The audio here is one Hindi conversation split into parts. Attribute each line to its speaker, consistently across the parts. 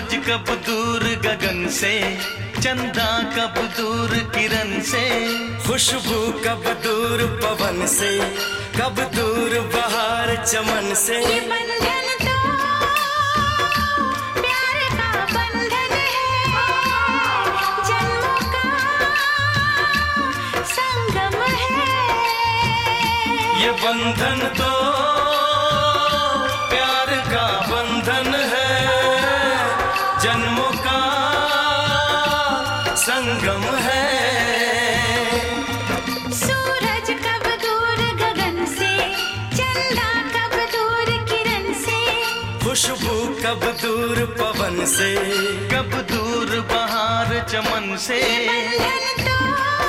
Speaker 1: सूरज कब दूर गगन से, चंदा कब दूर किरण से,
Speaker 2: खुशबू कब दूर पवन से, कब दूर बहार चमन से।
Speaker 3: ये बंधन तो प्यार का बंधन है, जन्मों का संगम है।
Speaker 2: ये बंधन तो प्यार का बंधन है, जन्मों का संगम है।
Speaker 3: सूरज कब दूर गगन से, चंदा कब दूर किरण से,
Speaker 2: खुशबू कब दूर पवन से,
Speaker 1: कब दूर बहार चमन से।
Speaker 3: बंधन तो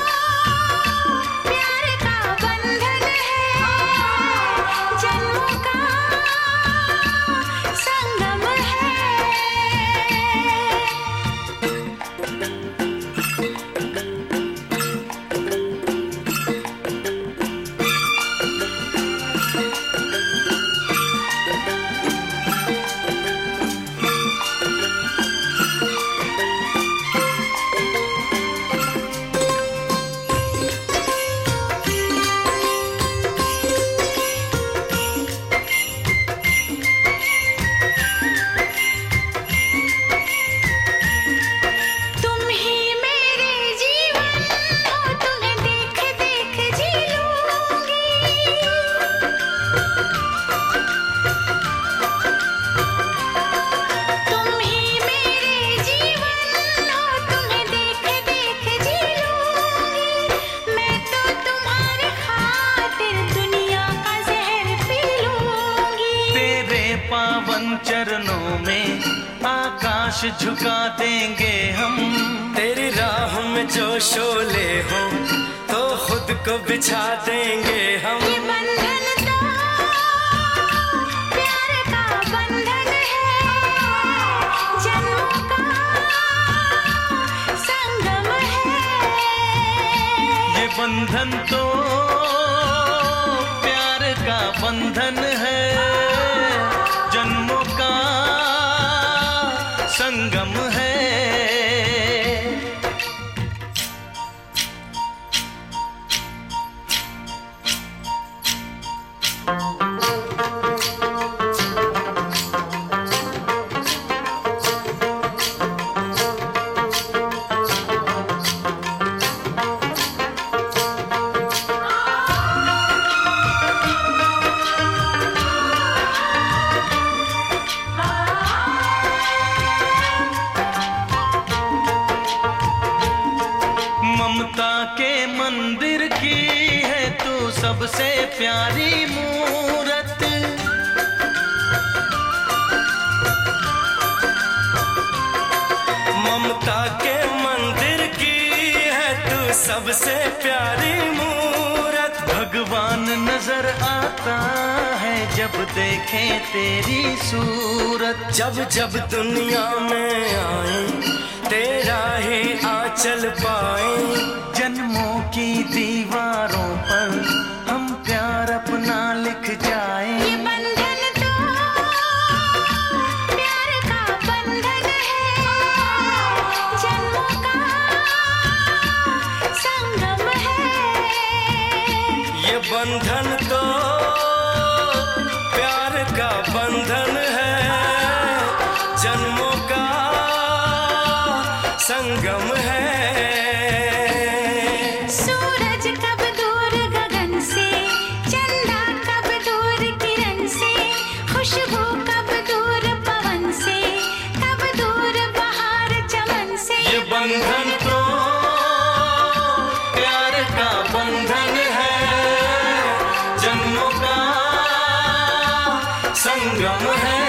Speaker 3: प्यार का बंधन है, जन्मों का संगम है। तुम ही मेरे जीवन हो, तुम्हें देख देख जी लूंगी। तुम ही मेरे जीवन हो, तुम्हें देख देख जी लूंगी। मैं तो तुम्हारे खातिर दुनिया का जहर पी लूंगी।
Speaker 1: तेरे पावन चरणों में आकाश झुका देंगे हम।
Speaker 2: तेरी राह में जो शोले हो तो खुद को बिछा देंगे हम।
Speaker 3: ये बंधन तो प्यार का बंधन है, जन्मों का संगम है।
Speaker 1: ये बंधन तो प्यार का बंधन है, जन्मों का संगम है। ममता के मंदिर की है तू सबसे प्यारी मूरत।
Speaker 2: ममता के मंदिर की है तू सबसे प्यारी मूरत।
Speaker 1: भगवान नजर आता है जब देखे तेरी सूरत।
Speaker 2: जब जब दुनिया में आए तेरा ही आंचल पाए।
Speaker 1: जन्मों की दीवारों पर हम प्यार अपना लिख जाए।
Speaker 3: ये बंधन तो प्यार का बंधन है, जन्मों का संगम है।
Speaker 2: ये बंधन तो प्यार का बंधन है, जन्मों का संगम है।
Speaker 3: सूरज कब दूर गगन से, चंदा कब दूर किरण से, खुशबू कब दूर पवन से, कब दूर बहार चमन से।
Speaker 2: ये बंधन तो प्यार का बंधन है, जन्मों का संगम है।